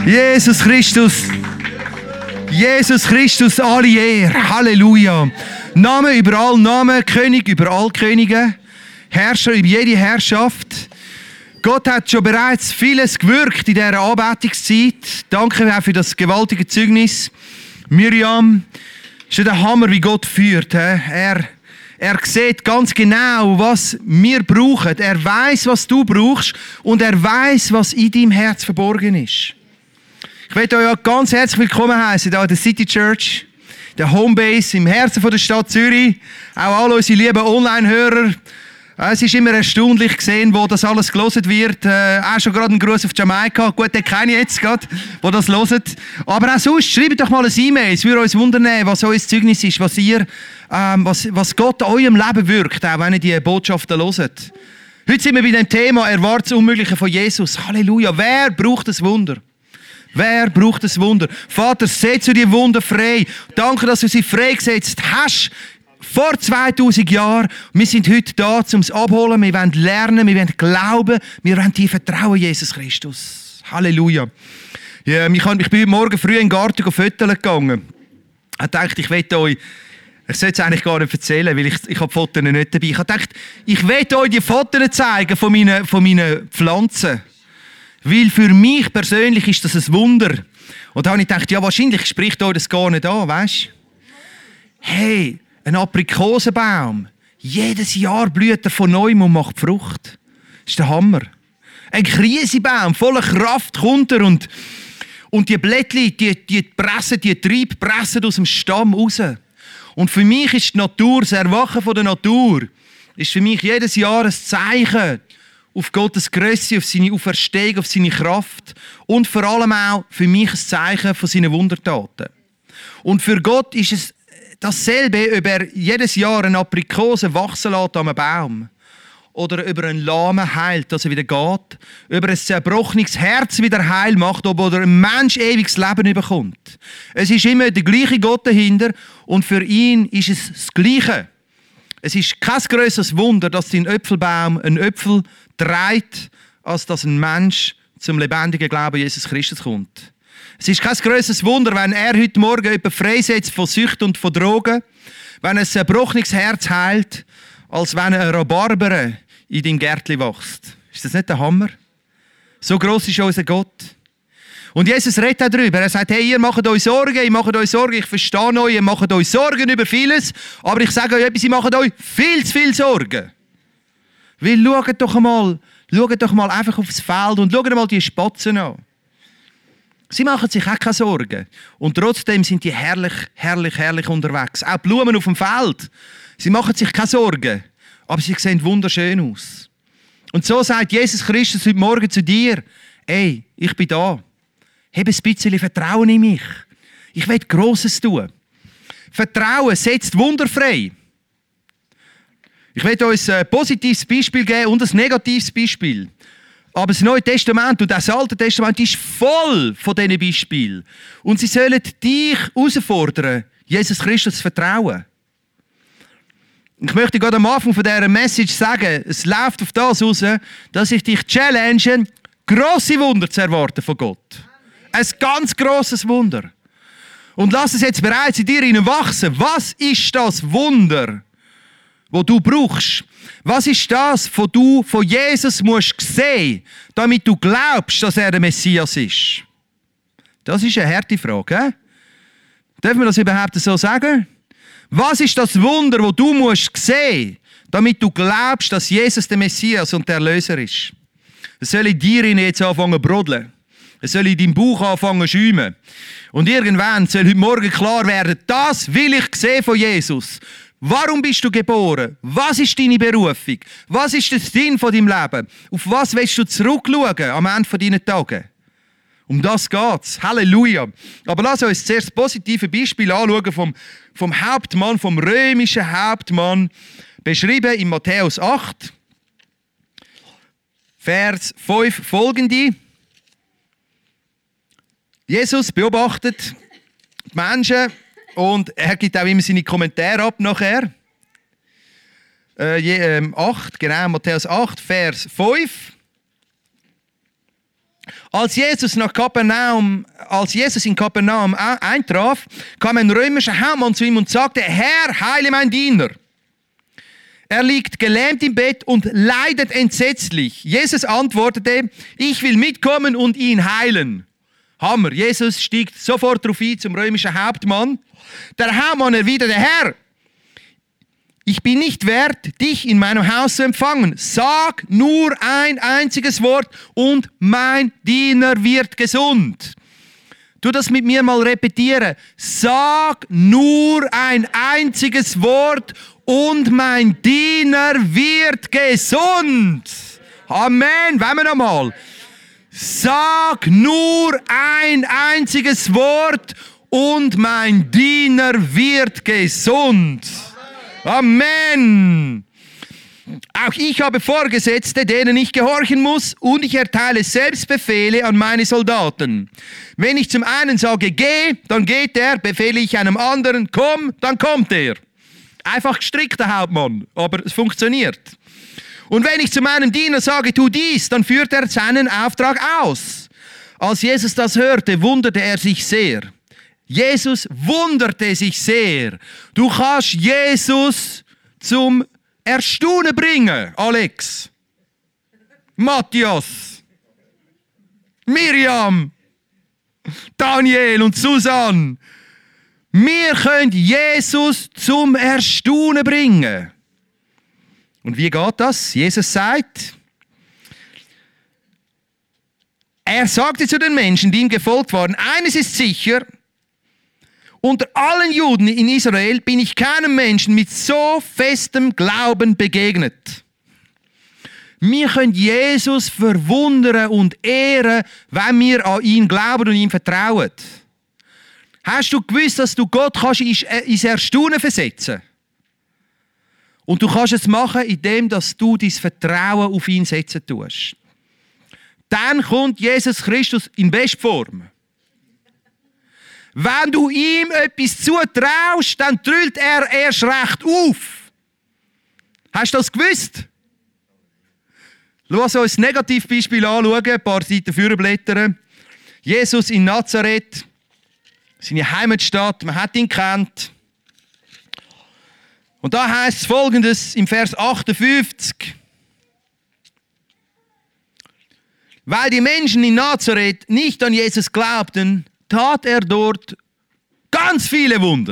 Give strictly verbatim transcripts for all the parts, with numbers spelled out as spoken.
Jesus Christus. Jesus Christus, alle Ehre. Halleluja. Name über all Namen, König über all Könige, Herrscher über jede Herrschaft. Gott hat schon bereits vieles gewirkt in dieser Anbetungszeit. Danke auch für das gewaltige Zeugnis. Miriam, ist ja der Hammer, wie Gott führt. Er, er sieht ganz genau, was wir brauchen. Er weiß, was du brauchst und er weiß, was in deinem Herz verborgen ist. Ich möchte euch ganz herzlich willkommen heißen hier in der City Church, der Homebase im Herzen der Stadt Zürich. Auch alle unsere lieben Online-Hörer. Es ist immer erstaunlich gesehen, wo das alles gelesen wird. Äh, auch schon gerade einen Gruß auf Jamaika. Gut, den kenne ich jetzt gerade, wo das hören. Aber auch sonst, schreibt doch mal ein E-Mail. Es würde uns wundern, was euer Zeugnis ist, was, ihr, ähm, was, was Gott an eurem Leben wirkt, auch wenn ihr die Botschaften hört. Heute sind wir bei dem Thema Erwartet das Unmögliche von Jesus. Halleluja. Wer braucht das Wunder? Wer braucht das Wunder? Vater, setz du die Wunder frei. Danke, dass du sie freigesetzt hast. Vor zweitausend Jahren. Wir sind heute da, um es abholen. Wir wollen lernen, wir wollen glauben, wir wollen dir vertrauen, Jesus Christus. Halleluja. Ja, ich bin heute Morgen früh in den Garten Fotos gegangen. Ich dachte, ich will euch, ich sollte es eigentlich gar nicht erzählen, weil ich, ich habe die Fotos nicht dabei. Ich dachte, ich will euch die Fotos zeigen von meinen, von meinen Pflanzen. Weil für mich persönlich ist das ein Wunder. Und da habe ich gedacht, ja, wahrscheinlich spricht euch das gar nicht an, weißt du? Hey, ein Aprikosenbaum. Jedes Jahr blüht er von neuem und macht Frucht. Das ist der Hammer. Ein Krisebaum voller Kraft kommt er und, und die Blättchen, die, die pressen, die Triebe pressen aus dem Stamm raus. Und für mich ist die Natur, das Erwachen von der Natur, ist für mich jedes Jahr ein Zeichen auf Gottes Grösse, auf seine Auferstehung, auf seine Kraft und vor allem auch für mich ein Zeichen von seinen Wundertaten. Und für Gott ist es dasselbe, ob er jedes Jahr eine Aprikose wachsen lässt an einem Baum oder über einen Lahmen heilt, dass er wieder geht, über ein zerbrochenes Herz wieder heil macht oder ein Mensch ewiges Leben bekommt. Es ist immer der gleiche Gott dahinter und für ihn ist es das Gleiche. Es ist kein grösseres Wunder, dass dein Äpfelbaum einen Äpfel trägt, als dass ein Mensch zum lebendigen Glauben an Jesus Christus kommt. Es ist kein grösseres Wunder, wenn er heute Morgen jemanden freisetzt von Sucht und von Drogen, wenn ein zerbrochenes Herz heilt, als wenn ein Rhabarber in deinem Gärtchen wächst. Ist das nicht der Hammer? So gross ist unser Gott. Und Jesus redet auch darüber. Er sagt, hey, ihr macht euch Sorgen, ihr macht euch Sorgen, ich verstehe euch, ihr macht euch Sorgen über vieles, aber ich sage euch etwas, ihr macht euch viel zu viel Sorgen. Weil schaut doch einmal, schaut doch mal einfach aufs Feld und schaut mal die Spatzen an. Sie machen sich auch keine Sorgen. Und trotzdem sind die herrlich, herrlich, herrlich unterwegs. Auch die Blumen auf dem Feld. Sie machen sich keine Sorgen. Aber sie sehen wunderschön aus. Und so sagt Jesus Christus heute Morgen zu dir, ey, ich bin da. Hab ein bisschen Vertrauen in mich. Ich will Grosses tun. Vertrauen setzt Wunder frei. Ich will uns ein positives Beispiel geben und ein negatives Beispiel. Aber das Neue Testament und das Alte Testament ist voll von diesen Beispielen. Und sie sollen dich herausfordern, Jesus Christus zu vertrauen. Ich möchte gerade am Anfang von dieser Message sagen, es läuft auf das raus, dass ich dich challenge, grosse Wunder zu erwarten von Gott. Ein ganz grosses Wunder. Und lass es jetzt bereits in dir wachsen. Was ist das Wunder, das du brauchst? Was ist das, was du von Jesus musst sehen, damit du glaubst, dass er der Messias ist? Das ist eine harte Frage. He? Dürfen wir das überhaupt so sagen? Was ist das Wunder, das du musst sehen, damit du glaubst, dass Jesus der Messias und der Erlöser ist? Es soll in dir jetzt anfangen zu brodeln. Es soll in deinem Bauch anfangen zu schäumen. Und irgendwann soll heute Morgen klar werden, das will ich sehen von Jesus. Warum bist du geboren? Was ist deine Berufung? Was ist der Sinn von deinem Leben? Auf was willst du zurückschauen am Ende deiner Tage? Um das geht's. Halleluja. Aber lass uns zuerst das positive Beispiel anschauen vom, vom Hauptmann, vom römischen Hauptmann, beschrieben in Matthäus acht, Vers fünf folgende. Jesus beobachtet die Menschen und er gibt auch immer seine Kommentare ab nachher. Äh, je, ähm, acht, genau, Matthäus acht, Vers fünf. Als Jesus, nach Kapernaum, als Jesus in Kapernaum eintraf, kam ein römischer Hauptmann zu ihm und sagte, Herr, heile mein Diener. Er liegt gelähmt im Bett und leidet entsetzlich. Jesus antwortete, ich will mitkommen und ihn heilen. Hammer. Jesus stieg sofort darauf ein zum römischen Hauptmann. Der Hauptmann erwiderte, Herr, ich bin nicht wert, dich in meinem Haus zu empfangen. Sag nur ein einziges Wort und mein Diener wird gesund. Tu das mit mir mal repetieren. Sag nur ein einziges Wort und mein Diener wird gesund. Amen. Wollen wir noch mal? Sag nur ein einziges Wort und mein Diener wird gesund. Amen. Auch ich habe Vorgesetzte, denen ich gehorchen muss, und ich erteile selbst Befehle an meine Soldaten. Wenn ich zum einen sage, geh, dann geht er, befehle ich einem anderen, komm, dann kommt er. Einfach gestrickter Hauptmann, aber es funktioniert. Und wenn ich zu meinem Diener sage, tu dies, dann führt er seinen Auftrag aus. Als Jesus das hörte, wunderte er sich sehr. Jesus wunderte sich sehr. Du kannst Jesus zum Erstaunen bringen, Alex, Matthias, Miriam, Daniel und Susanne. Wir können Jesus zum Erstaunen bringen. Und wie geht das? Jesus sagt, er sagte zu den Menschen, die ihm gefolgt waren, eines ist sicher, unter allen Juden in Israel bin ich keinem Menschen mit so festem Glauben begegnet. Wir können Jesus verwundern und ehren, wenn wir an ihn glauben und ihm vertrauen. Hast du gewusst, dass du Gott kannst ins Erstaunen versetzen? Und du kannst es machen, indem dass du dein Vertrauen auf ihn setzen tust. Dann kommt Jesus Christus in Bestform. Wenn du ihm etwas zutraust, dann trüllt er erst recht auf. Hast du das gewusst? Lass uns ein Negativbeispiel anschauen, ein paar Seiten vorblättern. Jesus in Nazareth, seine Heimatstadt, man hat ihn gekannt. Und da heißt es Folgendes im Vers achtundfünfzig. Weil die Menschen in Nazareth nicht an Jesus glaubten, tat er dort ganz viele Wunder.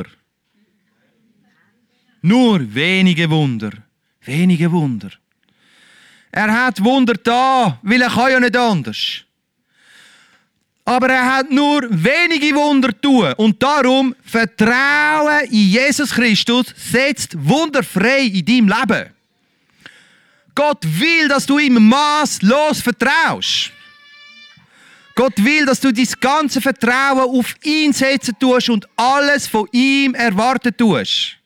Nur wenige Wunder. Wenige Wunder. Er hat Wunder da, weil er kann ja nicht anders. Aber er hat nur wenige Wunder tun. Und darum, Vertrauen in Jesus Christus setzt Wunder frei in deinem Leben. Gott will, dass du ihm maßlos vertraust. Gott will, dass du dein ganze Vertrauen auf ihn setzen tust und alles von ihm erwarten tust.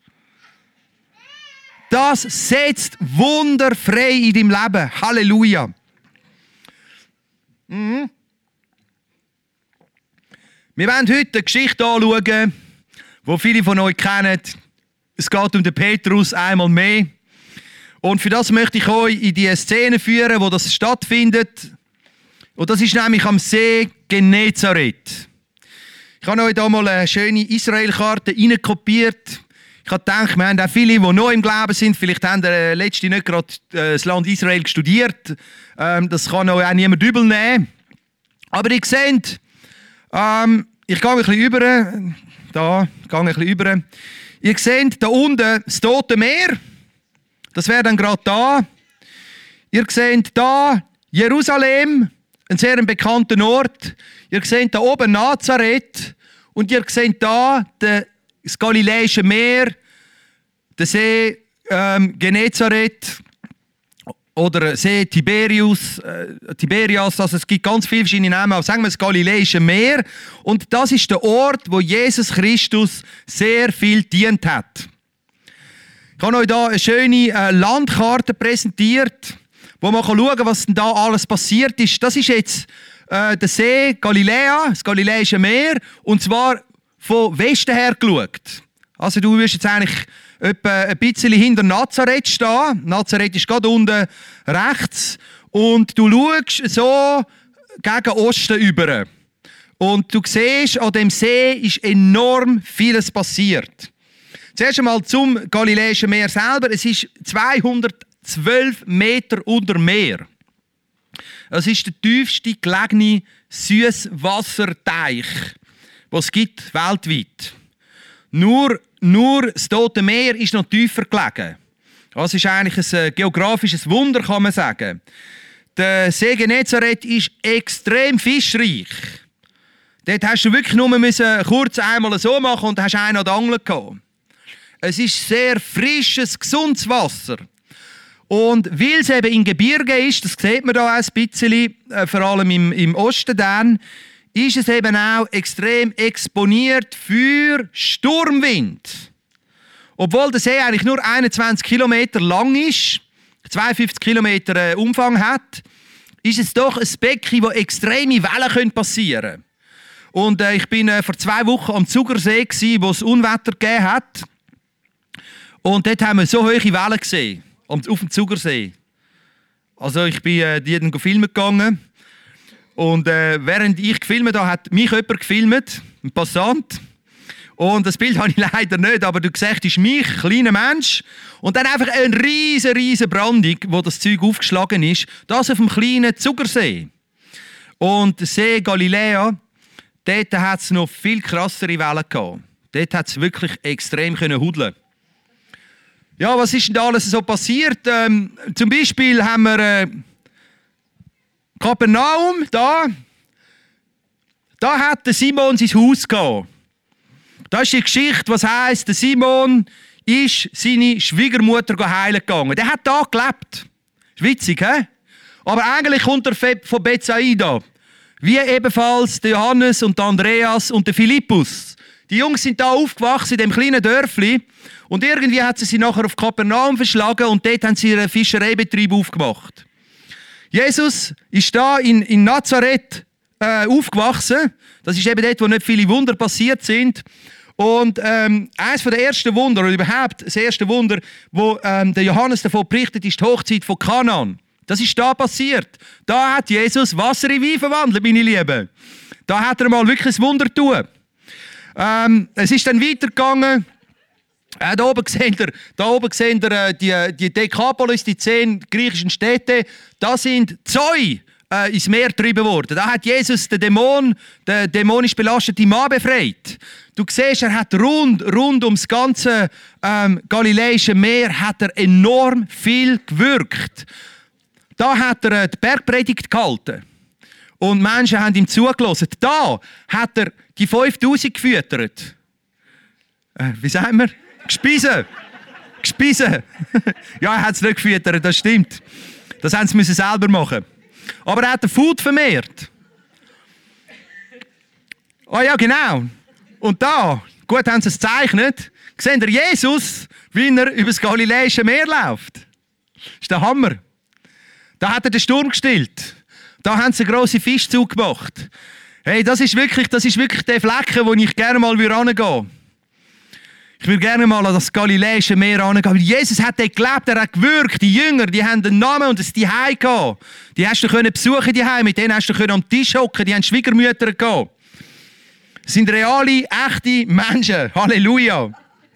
Das setzt Wunder frei in deinem Leben. Halleluja. Mhm. Wir wollen heute eine Geschichte anschauen, die viele von euch kennen. Es geht um den Petrus einmal mehr. Und für das möchte ich euch in die Szene führen, wo das stattfindet. Und das ist nämlich am See Genezareth. Ich habe euch hier mal eine schöne Israel-Karte reinkopiert. Ich habe gedacht, wir haben auch viele, die neu im Glauben sind. Vielleicht haben die letzte nicht gerade das Land Israel studiert. Das kann euch auch niemand übel nehmen. Aber ihr seht, ähm, ich gehe ein bisschen über. Da, ich gehe ein bisschen über. Ihr seht da unten das Tote Meer. Das wäre dann gerade da. Ihr seht da Jerusalem, ein sehr bekannter Ort. Ihr seht da oben Nazareth. Und ihr seht da das Galiläische Meer, der See ähm, Genezareth oder See Tiberius, äh, Tiberias. Also es gibt ganz viele verschiedene Namen, aber sagen wir das Galiläische Meer. Und das ist der Ort, wo Jesus Christus sehr viel dient hat. Ich habe euch hier eine schöne äh, Landkarte präsentiert, wo man schauen kann, was denn da alles passiert ist. Das ist jetzt äh, der See Galiläa, das Galiläische Meer, und zwar von Westen her geschaut. Also du wirst jetzt eigentlich etwa ein bisschen hinter Nazareth stehen. Nazareth ist gerade unten rechts. Und du schaust so gegen Osten über. Und du siehst, an dem See ist enorm vieles passiert. Zuerst einmal zum Galiläischen Meer selber. Es ist zweihundertzwölf Meter unter Meer. Es ist der tiefste gelegene Süßwasserteich, den es gibt weltweit. Nur, nur das Tote Meer ist noch tiefer gelegen. Das ist eigentlich ein geografisches Wunder, kann man sagen. Der See Genezareth ist extrem fischreich. Dort hast du wirklich nur müssen kurz einmal so machen und hast einen an der Angel gehabt. Es ist sehr frisches, gesundes Wasser. Und weil es eben in Gebirge ist, das sieht man da auch ein bisschen, äh, vor allem im, im Osten dann, ist es eben auch extrem exponiert für Sturmwind. Obwohl der See eigentlich nur einundzwanzig Kilometer lang ist, zweiundfünfzig Kilometer äh, Umfang hat, ist es doch ein Becken, wo extreme Wellen passieren können. Und äh, ich bin äh, vor zwei Wochen am Zugersee gsi, wo es Unwetter gegeben hat. Und dort haben wir so hohe Wellen gesehen, auf dem Zugersee. Also ich bin äh, die dann filmen gegangen. Und äh, während ich gefilmt habe, hat mich jemand gefilmt, ein Passant. Und das Bild habe ich leider nicht, aber du siehst, ist mich, kleiner Mensch. Und dann einfach eine riesen, riesen Brandung, wo das Zeug aufgeschlagen ist. Das auf dem kleinen Zugersee. Und der See Galiläa, dort hat es noch viel krassere Wellen gehabt. Dort hat es wirklich extrem hudeln. Ja, was ist denn da alles so passiert? Ähm, zum Beispiel haben wir äh, Kapernaum, da. Da hat der Simon sein Haus gehabt. Das ist die Geschichte, was heisst, der Simon ist seine Schwiegermutter heilen gegangen. Der hat da gelebt. Ist witzig, hä? Aber eigentlich kommt er von Bethsaida. Wie ebenfalls der Johannes und der Andreas und der Philippus. Die Jungs sind da aufgewachsen in dem kleinen Dörfli. Und irgendwie hat sie sie nachher auf Kapernaum verschlagen und dort haben sie ihren Fischereibetrieb aufgemacht. Jesus ist da in, in Nazareth äh, aufgewachsen. Das ist eben dort, wo nicht viele Wunder passiert sind. Und ähm, eines der ersten Wunder, oder überhaupt das erste Wunder, wo ähm, der Johannes davon berichtet, ist die Hochzeit von Kanaan. Das ist da passiert. Da hat Jesus Wasser in Wein verwandelt, meine Lieben. Da hat er mal wirklich ein Wunder getan. Ähm, es ist dann weitergegangen. Äh, da oben seht ihr, da oben seht ihr äh, die, die Dekapolis, die zehn griechischen Städte. Da sind Zoi äh, ins Meer getrieben worden. Da hat Jesus den Dämon, den dämonisch belasteten Mann befreit. Du siehst, er hat rund, rund ums ganze ähm, Galiläische Meer hat er enorm viel gewirkt. Da hat er äh, die Bergpredigt gehalten. Und Menschen haben ihm zugelassen. Da hat er die fünftausend gefüttert. Äh, wie sagen wir? Gespiesen. Gespiesen. Ja, er hat es nicht gefüttert, das stimmt. Das haben sie selber machen. Aber er hat den Food vermehrt. Oh ja, genau. Und da, gut haben sie es gezeichnet, seht ihr Jesus, wie er über das Galiläische Meer läuft. Das ist der Hammer. Da hat er den Sturm gestillt. Da haben sie einen grossen Fischzug gemacht. Hey, das ist wirklich, das ist wirklich der Flecken, wo ich gerne mal hingehen würde. Ich würde gerne mal an das Galiläische Meer hingehen. Jesus hat dort gelebt, er hat gewirkt. Die Jünger, die haben einen Namen und ein Zuhause gehabt. Die hast du besuchen, die Heim. Mit denen hast du am Tisch hocken. Die haben Schwiegermütter gehabt. Das sind reale, echte Menschen. Halleluja.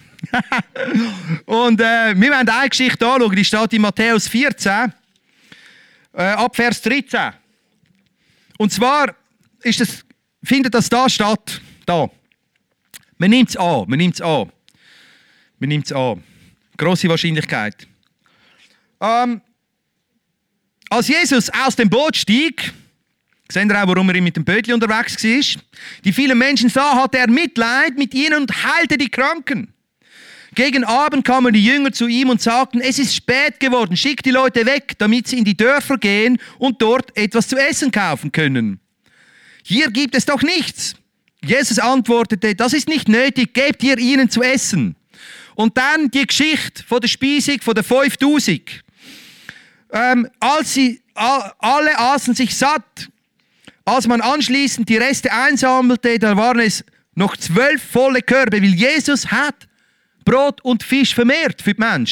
Und äh, wir wollen eine Geschichte anschauen, die steht in Matthäus vierzehn, äh, ab Vers dreizehn. Und zwar ist das, findet das da statt. Da. Man nimmt es an. Man nimmt es an. Man nimmt es an. Grosse Wahrscheinlichkeit. Ähm, als Jesus aus dem Boot stieg, seht ihr auch, warum er mit dem Bötchen unterwegs war, die vielen Menschen sah, hatte er Mitleid mit ihnen und heilte die Kranken. Gegen Abend kamen die Jünger zu ihm und sagten, es ist spät geworden, schick die Leute weg, damit sie in die Dörfer gehen und dort etwas zu essen kaufen können. Hier gibt es doch nichts. Jesus antwortete, das ist nicht nötig, gebt ihr ihnen zu essen. Und dann die Geschichte von der Speisung von der fünftausend. Ähm, als sie a, alle aßen sich satt, als man anschließend die Reste einsammelte, da waren es noch zwölf volle Körbe, weil Jesus hat Brot und Fisch vermehrt für die Menschen.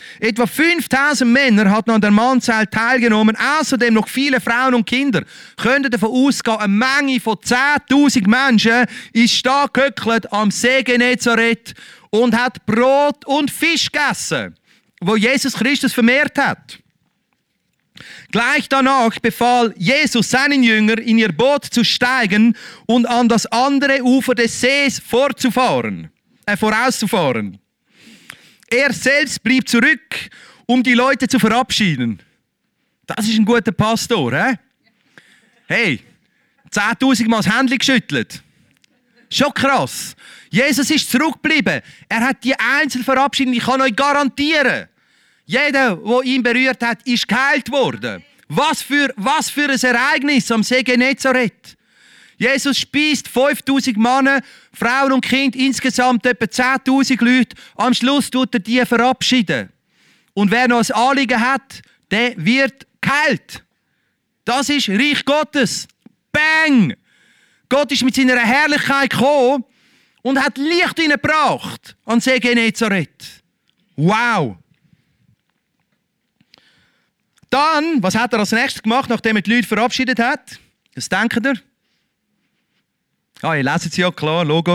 Etwa fünftausend Männer hatten an der Mahlzeit teilgenommen, außerdem noch viele Frauen und Kinder. Könnte davon ausgehen, eine Menge von zehntausend Menschen ist da gehöckelt am See Genezareth und hat Brot und Fisch gegessen, wo Jesus Christus vermehrt hat. Gleich danach befahl Jesus seinen Jüngern, in ihr Boot zu steigen und an das andere Ufer des Sees fortzufahren, äh, vorauszufahren. Er selbst blieb zurück, um die Leute zu verabschieden. Das ist ein guter Pastor, hä? Hey, zehntausend Mal das Händchen geschüttelt. Schon krass. Jesus ist zurückgeblieben. Er hat die einzeln verabschiedet. Ich kann euch garantieren, jeder, der ihn berührt hat, ist geheilt worden. Was für, was für ein Ereignis am See Genezareth. Jesus speist fünftausend Männer, Frauen und Kinder, insgesamt etwa zehntausend Leute. Am Schluss tut er die verabschieden. Und wer noch ein Anliegen hat, der wird geheilt. Das ist Reich Gottes. Bang! Gott ist mit seiner Herrlichkeit gekommen und hat Licht hineingebracht an den See Genezareth. Wow! Dann, was hat er als nächstes gemacht, nachdem er die Leute verabschiedet hat? Was denkt ihr? Ah, ihr leset es ja, klar, Logo.